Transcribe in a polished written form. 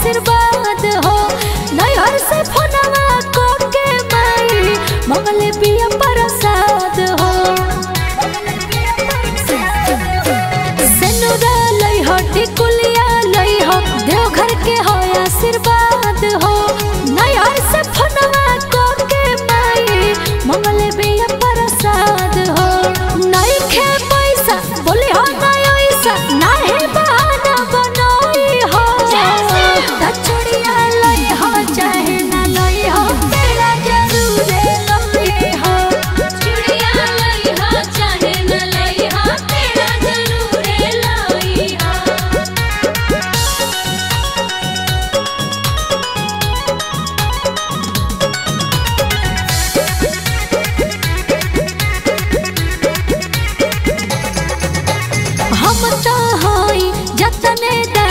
आशीर्वाद हो। नैहर से फोनवा को के माई मंगले पिया प्रसाद हो। सेनुरा लई हो टिकुलिया लई हो देवघर के हो आशीर्वाद हो। नैहर से फोनवा को के माई मंगले पिया प्रसाद हो। नहीं खे पैसा बोले हो नहीं ऐसा नहीं बहाना बनोई हो। दचड़िया लई हो चाहे ना लई हो तेरा जरूर लई हो। चूड़िया लई हो चाहे न लई हो तेरा जरूर लई हो। हम तो हई जतने